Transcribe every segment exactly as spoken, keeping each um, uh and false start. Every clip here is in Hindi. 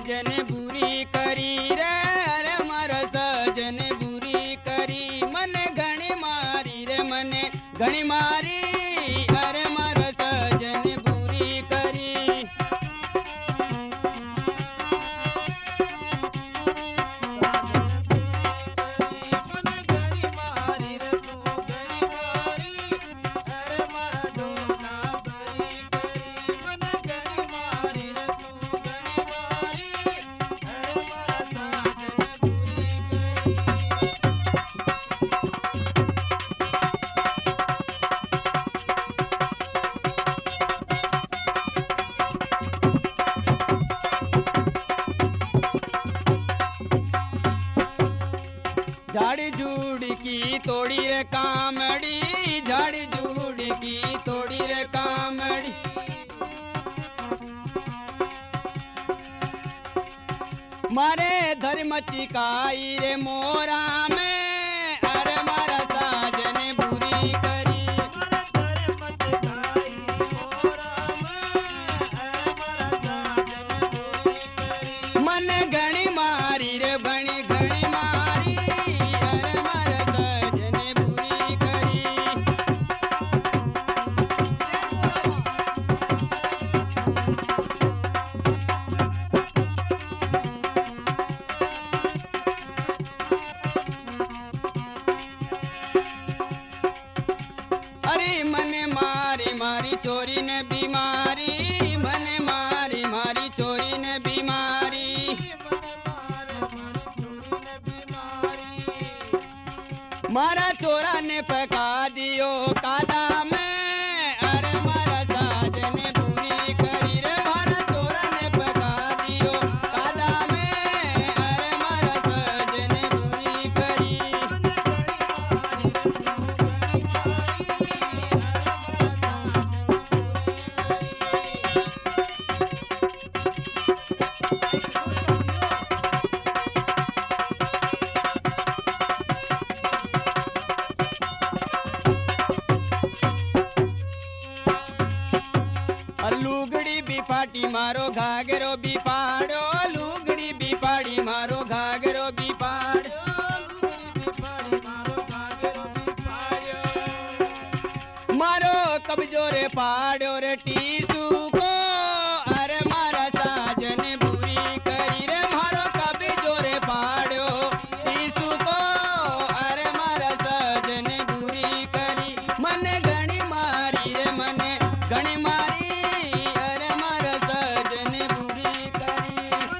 साजन बुरी करी रे अरे मारा साजन बुरी करी मने घणी मारी रे मने घणी मारी अरे मारा साजन बुरी करी झाड़ी झूड़ की तोड़ी रे कामड़ी झाड़ी झूड़ की तोड़ी रे कामड़ी मारे धर्म चिकाई रे मोरा में अरे मारा साजन बुरी करी मन घणी मारी रे घणी घणी मारी अरे मारा साजन बुरी करी अरे मने मारी मारी चोरी ने बीमारी मने मारी मारी चोरी ने बीमारी मारा चोरा ने पका दियो कादा में अरे मारा साजन बुरी करी रे मारा चोरा ने पका दियो कादा में अरे मारा साजन बुरी करी लुगड़ी भी फाटी मारो घाघरो भी पाड़ो लुगड़ी भी फाड़ी मारो घाघरो भी पाड़ो मारो कब्जो रे पाड़ो रे टीसू को अरे मारा साजन बुरी करी रे मारो कब्जो रे पाड़ो टीसू को अरे मारा साजन बुरी करी मने घणी मारी रे मने घणी मारी अरे मारा साजन बुरी करी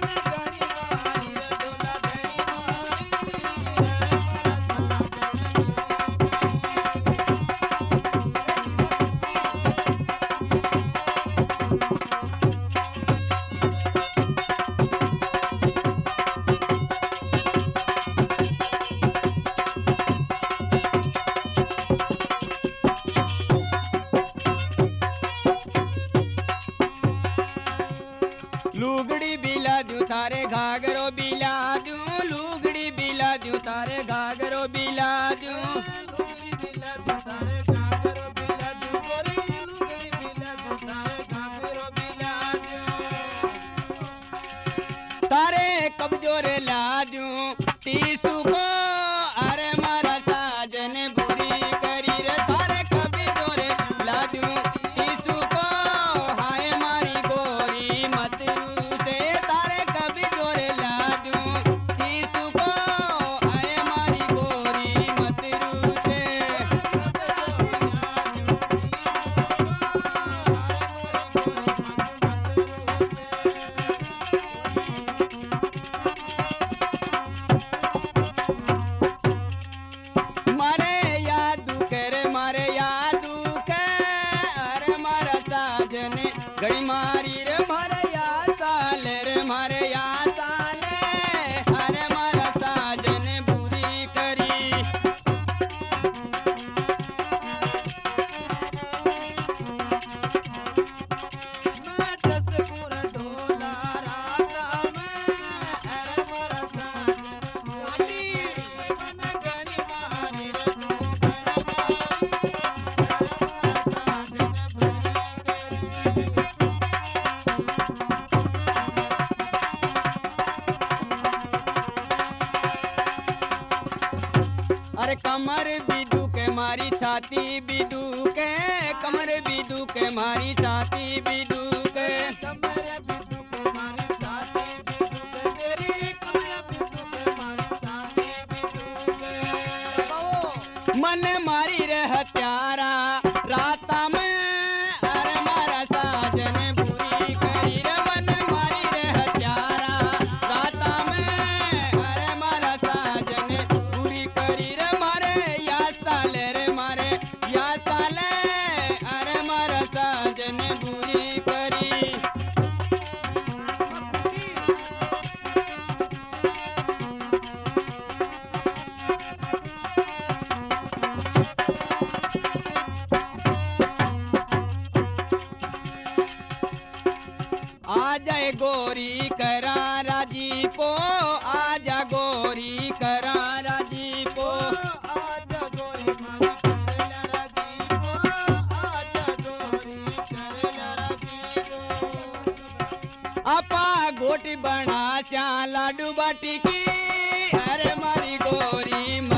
लुगड़ी बिला दूं तारे घाघरो बिला दूं लुगड़ी बिला दूं तारे घाघरो बिला दूं तारे कब्जो रे ला दूं टीसू को अरे मारा साजन बुरी करी रे तारे कब्जो रे ला दूं टीसू को हाय मारी गोरी मत से तारे कब्जो रे ला दूं टीसू को हाय मारी गोरी मत से मारे यादू करे मारे यादू के अरे मारा साजन घड़ी मारी रे मारे याद साले रे मारे याद साले अरे मारा साजन बुरी करी मैं दस पूरा ढोला राता में अरे मारा साजन बुरी मन घणी मारी रे मारी छाती भी दुखे कमर भी दुखे मारी छाती भी दुखे मन मारी रे हत्यारा राता में अरे मारा साजन बुरी करी रे मन मारी रे हत्यारा राता में अरे मारा साजन बुरी करी रे मारे या साले रे मारे या साले अरे मारा साजन बुरी करी आजा गोरी करा राजी पो आजा गोरी करा राजी पो आजा गोरी मारी करला राजी पो आजा गोरी करला राजी पो आपा गोटी बना चा लाडू बाटी की अरे मारी गोरी